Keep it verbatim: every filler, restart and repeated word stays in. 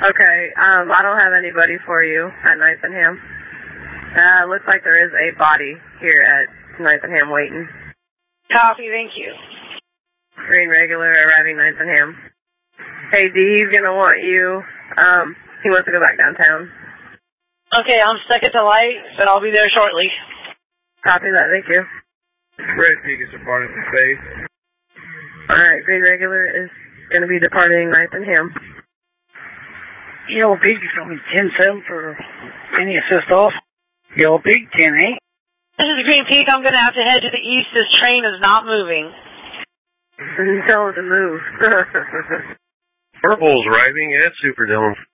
Okay, um, I don't have anybody for you at Ninth and Ham. Uh, looks like there is a body here at Ninth and Ham waiting. Copy, thank you. Green regular arriving Ninth and Ham. Hey, D, he's gonna want you, um, he wants to go back downtown. Okay, I'm stuck at the light, but I'll be there shortly. Copy that, thank you. Red Peak is departing from base. Alright, Green regular is gonna be departing Ninth and Ham. Yellow Peak is going to be ten seven for any assist off. Yellow Peak, ten eight. This is Green Peak. I'm going to have to head to the east. This train is not moving. Tell it to move. Purple is arriving at Superdome.